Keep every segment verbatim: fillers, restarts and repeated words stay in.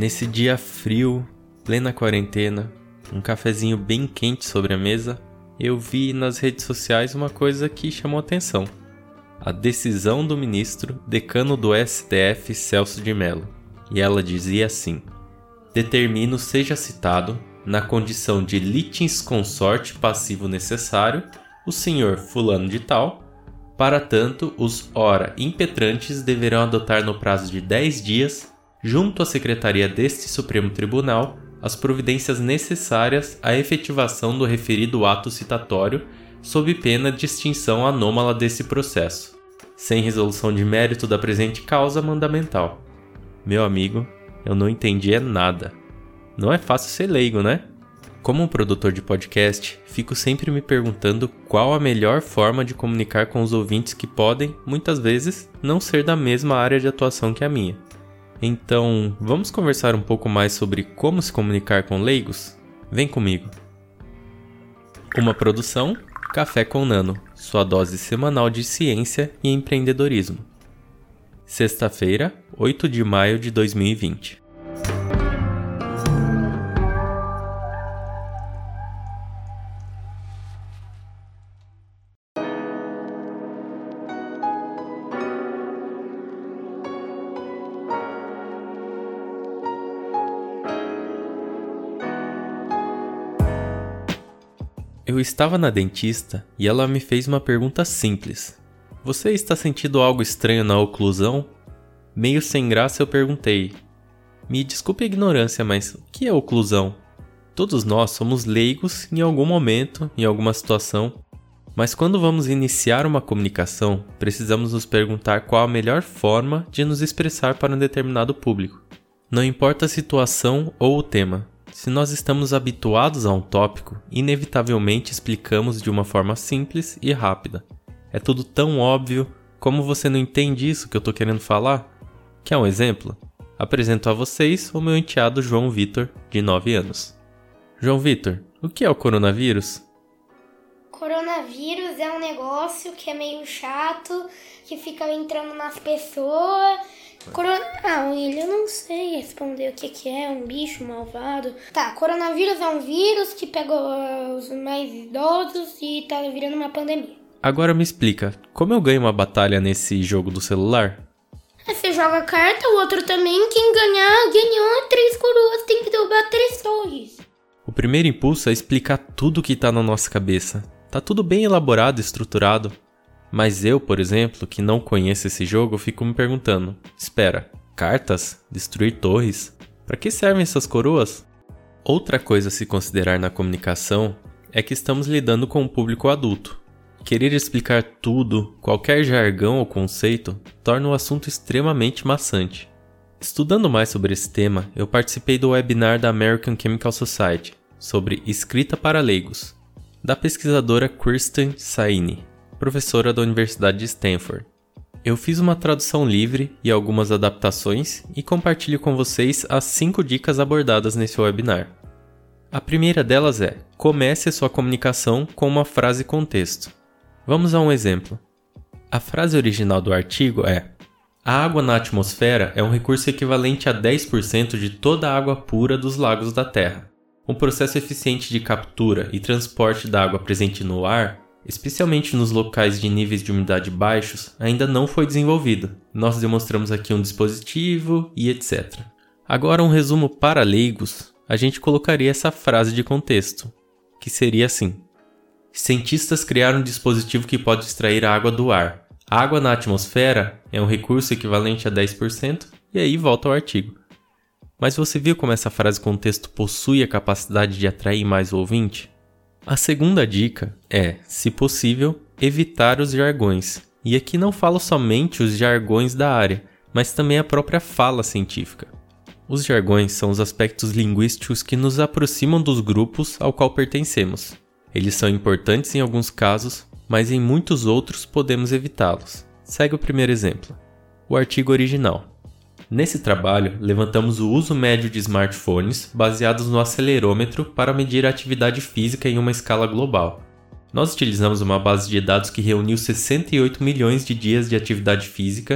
Nesse dia frio, plena quarentena, um cafezinho bem quente sobre a mesa, eu vi nas redes sociais uma coisa que chamou atenção. A decisão do ministro, decano do S T F, Celso de Mello. E ela dizia assim: determino seja citado, na condição de litisconsorte passivo necessário, o senhor fulano de tal. Para tanto, os ora impetrantes deverão adotar no prazo de dez dias, junto à secretaria deste Supremo Tribunal, as providências necessárias à efetivação do referido ato citatório, sob pena de extinção anômala desse processo, sem resolução de mérito da presente causa mandamental. Meu amigo, eu não entendi é nada. Não é fácil ser leigo, né? Como um produtor de podcast, fico sempre me perguntando qual a melhor forma de comunicar com os ouvintes que podem, muitas vezes, não ser da mesma área de atuação que a minha. Então, vamos conversar um pouco mais sobre como se comunicar com leigos? Vem comigo. Uma produção, Café com Nano, sua dose semanal de ciência e empreendedorismo. Sexta-feira, oito de maio de dois mil e vinte. Eu estava na dentista e ela me fez uma pergunta simples. Você está sentindo algo estranho na oclusão? Meio sem graça eu perguntei. Me desculpe a ignorância, mas o que é oclusão? Todos nós somos leigos em algum momento, em alguma situação. Mas quando vamos iniciar uma comunicação, precisamos nos perguntar qual a melhor forma de nos expressar para um determinado público. Não importa a situação ou o tema. Se nós estamos habituados a um tópico, inevitavelmente explicamos de uma forma simples e rápida. É tudo tão óbvio, como você não entende isso que eu estou querendo falar? Quer um exemplo? Apresento a vocês o meu enteado João Vitor, de nove anos. João Vitor, o que é o coronavírus? Coronavírus é um negócio que é meio chato, que fica entrando nas pessoas. Corona... Ah, William, eu não sei responder o que, que é, um bicho malvado. Tá, coronavírus é um vírus que pegou os mais idosos e tá virando uma pandemia. Agora me explica, como eu ganho uma batalha nesse jogo do celular? Você joga carta, o outro também, quem ganhar, ganhou, três coroas, tem que derrubar três torres. O primeiro impulso é explicar tudo que tá na nossa cabeça. Tá tudo bem elaborado e estruturado. Mas eu, por exemplo, que não conheço esse jogo, fico me perguntando, espera, cartas? Destruir torres? Para que servem essas coroas? Outra coisa a se considerar na comunicação é que estamos lidando com um público adulto. Querer explicar tudo, qualquer jargão ou conceito, torna o assunto extremamente maçante. Estudando mais sobre esse tema, eu participei do webinar da American Chemical Society sobre escrita para leigos, da pesquisadora Kirsten Saini, professora da Universidade de Stanford. Eu fiz uma tradução livre e algumas adaptações e compartilho com vocês as cinco dicas abordadas nesse webinar. A primeira delas é: comece a sua comunicação com uma frase contexto. Vamos a um exemplo. A frase original do artigo é: a água na atmosfera é um recurso equivalente a dez por cento de toda a água pura dos lagos da Terra. Um processo eficiente de captura e transporte da água presente no ar, especialmente nos locais de níveis de umidade baixos, ainda não foi desenvolvido. Nós demonstramos aqui um dispositivo e etcétera. Agora um resumo para leigos, a gente colocaria essa frase de contexto, que seria assim: cientistas criaram um dispositivo que pode extrair a água do ar. A água na atmosfera é um recurso equivalente a dez por cento, e aí volta ao artigo. Mas você viu como essa frase contexto possui a capacidade de atrair mais o ouvinte? A segunda dica é, se possível, evitar os jargões. E aqui não falo somente os jargões da área, mas também a própria fala científica. Os jargões são os aspectos linguísticos que nos aproximam dos grupos ao qual pertencemos. Eles são importantes em alguns casos, mas em muitos outros podemos evitá-los. Segue o primeiro exemplo. O artigo original. Nesse trabalho, levantamos o uso médio de smartphones baseados no acelerômetro para medir a atividade física em uma escala global. Nós utilizamos uma base de dados que reuniu sessenta e oito milhões de dias de atividade física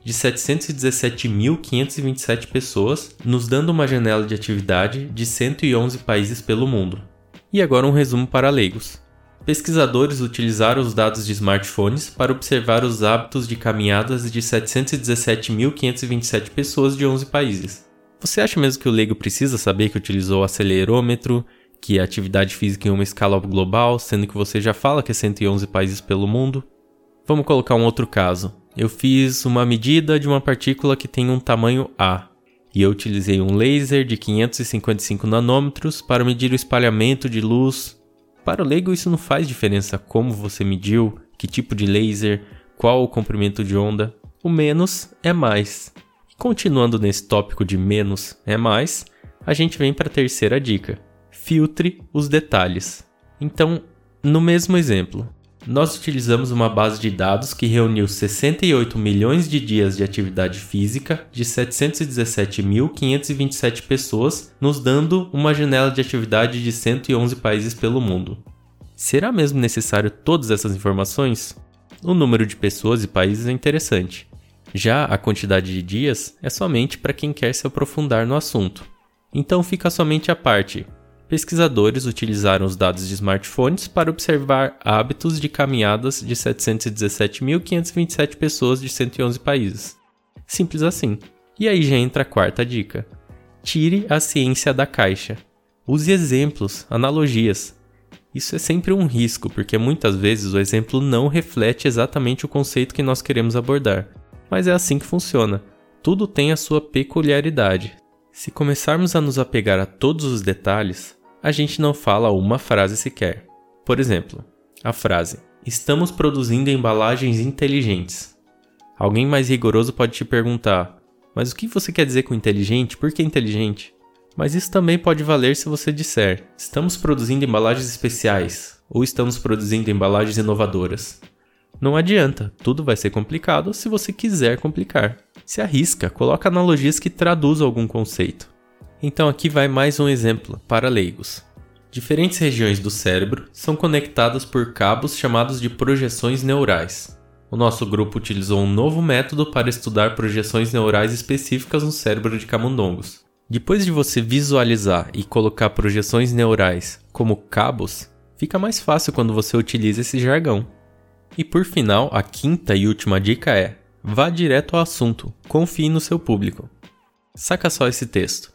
de setecentos e dezessete mil quinhentos e vinte e sete pessoas, nos dando uma janela de atividade de cento e onze países pelo mundo. E agora um resumo para leigos. Pesquisadores utilizaram os dados de smartphones para observar os hábitos de caminhadas de setecentos e dezessete mil quinhentos e vinte e sete pessoas de onze países. Você acha mesmo que o leigo precisa saber que utilizou acelerômetro, que é atividade física em uma escala global, sendo que você já fala que é cento e onze países pelo mundo? Vamos colocar um outro caso. Eu fiz uma medida de uma partícula que tem um tamanho A, e eu utilizei um laser de quinhentos e cinquenta e cinco nanômetros para medir o espalhamento de luz. Para o leigo isso não faz diferença como você mediu, que tipo de laser, qual o comprimento de onda. O menos é mais. E continuando nesse tópico de menos é mais, a gente vem para a terceira dica. Filtre os detalhes. Então, no mesmo exemplo, nós utilizamos uma base de dados que reuniu sessenta e oito milhões de dias de atividade física de setecentos e dezessete mil quinhentos e vinte e sete pessoas, nos dando uma janela de atividade de cento e onze países pelo mundo. Será mesmo necessário todas essas informações? O número de pessoas e países é interessante. Já a quantidade de dias é somente para quem quer se aprofundar no assunto. Então fica somente a parte. Pesquisadores utilizaram os dados de smartphones para observar hábitos de caminhadas de setecentos e dezessete mil quinhentos e vinte e sete pessoas de cento e onze países. Simples assim. E aí já entra a quarta dica. Tire a ciência da caixa. Use exemplos, analogias. Isso é sempre um risco, porque muitas vezes o exemplo não reflete exatamente o conceito que nós queremos abordar. Mas é assim que funciona. Tudo tem a sua peculiaridade. Se começarmos a nos apegar a todos os detalhes, a gente não fala uma frase sequer. Por exemplo, a frase "Estamos produzindo embalagens inteligentes". Alguém mais rigoroso pode te perguntar, mas o que você quer dizer com inteligente? Por que inteligente? Mas isso também pode valer se você disser "Estamos produzindo embalagens especiais" ou "Estamos produzindo embalagens inovadoras". Não adianta, tudo vai ser complicado se você quiser complicar. Se arrisca, coloca analogias que traduzam algum conceito. Então aqui vai mais um exemplo para leigos. Diferentes regiões do cérebro são conectadas por cabos chamados de projeções neurais. O nosso grupo utilizou um novo método para estudar projeções neurais específicas no cérebro de camundongos. Depois de você visualizar e colocar projeções neurais como cabos, fica mais fácil quando você utiliza esse jargão. E por final, a quinta e última dica é: vá direto ao assunto, confie no seu público. Saca só esse texto.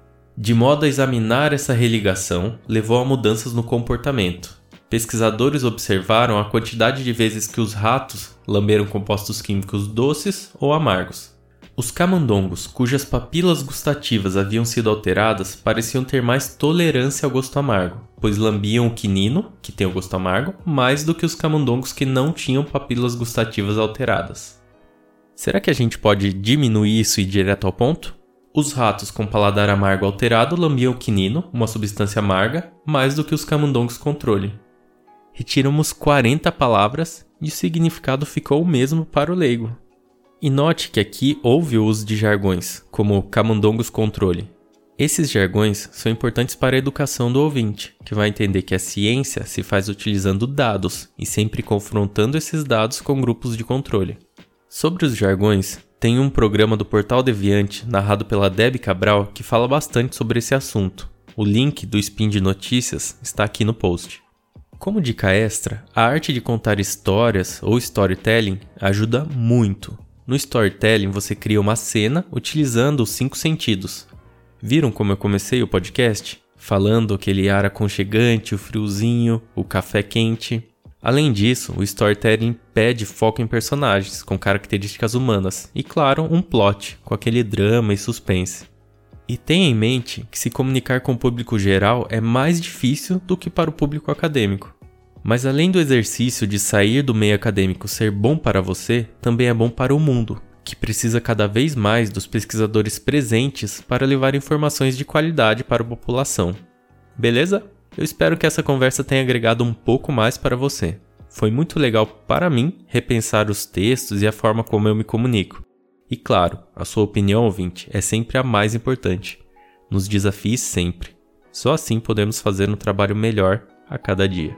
De modo a examinar essa religação, levou a mudanças no comportamento. Pesquisadores observaram a quantidade de vezes que os ratos lamberam compostos químicos doces ou amargos. Os camundongos, cujas papilas gustativas haviam sido alteradas, pareciam ter mais tolerância ao gosto amargo, pois lambiam o quinino, que tem o gosto amargo, mais do que os camundongos que não tinham papilas gustativas alteradas. Será que a gente pode diminuir isso e ir direto ao ponto? Os ratos com paladar amargo alterado lambiam o quinino, uma substância amarga, mais do que os camundongos controle. Retiramos quarenta palavras e o significado ficou o mesmo para o leigo. E note que aqui houve o uso de jargões, como camundongos controle. Esses jargões são importantes para a educação do ouvinte, que vai entender que a ciência se faz utilizando dados e sempre confrontando esses dados com grupos de controle. Sobre os jargões, tem um programa do Portal Deviante, narrado pela Debbie Cabral, que fala bastante sobre esse assunto. O link do Spin de Notícias está aqui no post. Como dica extra, a arte de contar histórias ou storytelling ajuda muito. No storytelling, você cria uma cena utilizando os cinco sentidos. Viram como eu comecei o podcast? Falando aquele ar aconchegante, o friozinho, o café quente. Além disso, o storytelling pede foco em personagens com características humanas e, claro, um plot, com aquele drama e suspense. E tenha em mente que se comunicar com o público geral é mais difícil do que para o público acadêmico. Mas além do exercício de sair do meio acadêmico ser bom para você, também é bom para o mundo, que precisa cada vez mais dos pesquisadores presentes para levar informações de qualidade para a população. Beleza? Eu espero que essa conversa tenha agregado um pouco mais para você. Foi muito legal para mim repensar os textos e a forma como eu me comunico. E claro, a sua opinião, ouvinte, é sempre a mais importante. Nos desafie sempre. Só assim podemos fazer um trabalho melhor a cada dia.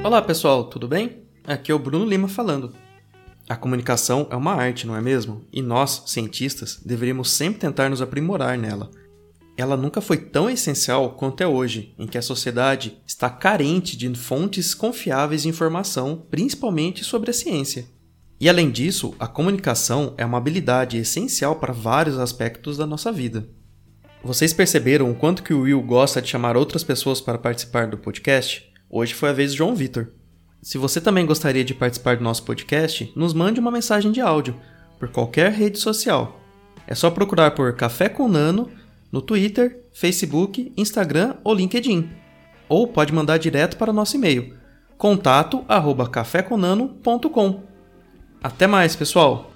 Olá pessoal, tudo bem? Aqui é o Bruno Lima falando. A comunicação é uma arte, não é mesmo? E nós, cientistas, deveríamos sempre tentar nos aprimorar nela. Ela nunca foi tão essencial quanto é hoje, em que a sociedade está carente de fontes confiáveis de informação, principalmente sobre a ciência. E além disso, a comunicação é uma habilidade essencial para vários aspectos da nossa vida. Vocês perceberam o quanto que o Will gosta de chamar outras pessoas para participar do podcast? Hoje foi a vez do João Vitor. Se você também gostaria de participar do nosso podcast, nos mande uma mensagem de áudio, por qualquer rede social. É só procurar por Café com Nano no Twitter, Facebook, Instagram ou LinkedIn. Ou pode mandar direto para o nosso e-mail, contato arroba café com nano ponto com. Até mais, pessoal!